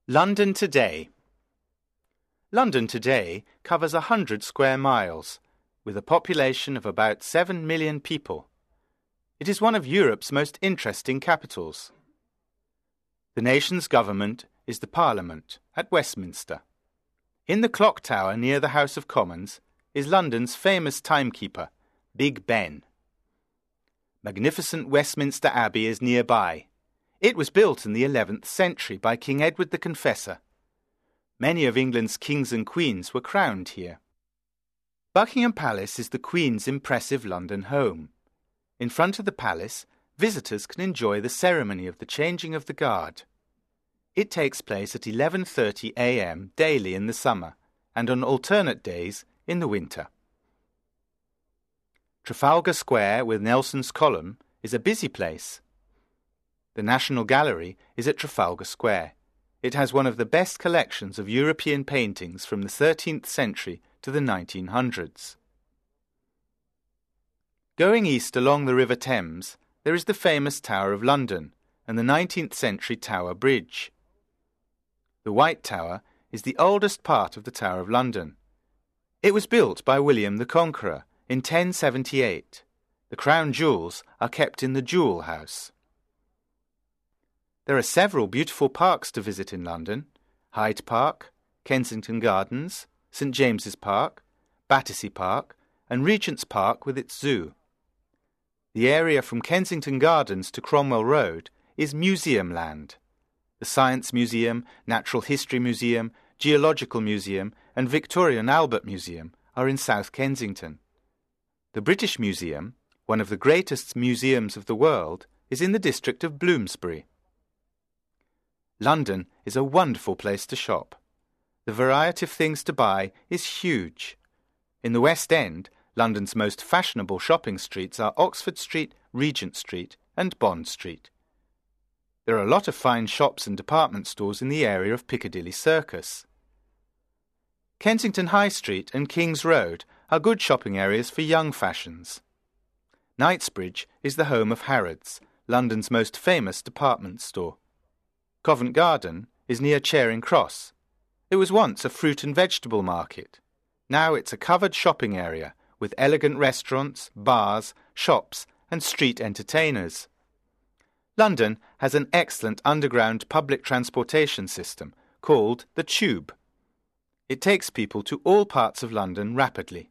London today. London today covers 100 square miles, with a population of about 7 million people. It is one of Europe's most interesting capitals. The nation's government is the Parliament at Westminster. In the clock tower near the House of Commons is London's famous timekeeper, Big Ben. Magnificent Westminster Abbey is nearby. It was built in the 11th century by King Edward the Confessor. Many of England's kings and queens were crowned here. Buckingham Palace is the Queen's impressive London home. In front of the palace, visitors can enjoy the ceremony of the changing of the guard. It takes place at 11:30 a.m. daily in the summer and on alternate days in the winter. Trafalgar Square with Nelson's Column is a busy place. The National Gallery is at Trafalgar Square. It has one of the best collections of European paintings from the 13th century to the 1900s. Going east along the River Thames, there is the famous Tower of London and the 19th century Tower Bridge. The White Tower is the oldest part of the Tower of London. It was built by William the Conqueror in 1078. The crown jewels are kept in the Jewel House. There are several beautiful parks to visit in London: Hyde Park, Kensington Gardens, St James's Park, Battersea Park, and Regent's Park with its zoo. The area from Kensington Gardens to Cromwell Road is Museum Land. The Science Museum, Natural History Museum, Geological Museum, and Victoria and Albert Museum are in South Kensington. The British Museum, one of the greatest museums of the world, is in the district of Bloomsbury. London is a wonderful place to shop. The variety of things to buy is huge. In the West End, London's most fashionable shopping streets are Oxford Street, Regent Street, and Bond Street. There are a lot of fine shops and department stores in the area of Piccadilly Circus. Kensington High Street and King's Road are good shopping areas for young fashions. Knightsbridge is the home of Harrods, London's most famous department store. Covent Garden is near Charing Cross. It was once a fruit and vegetable market. Now it's a covered shopping area with elegant restaurants, bars, shops, and street entertainers. London has an excellent underground public transportation system called the Tube. It takes people to all parts of London rapidly.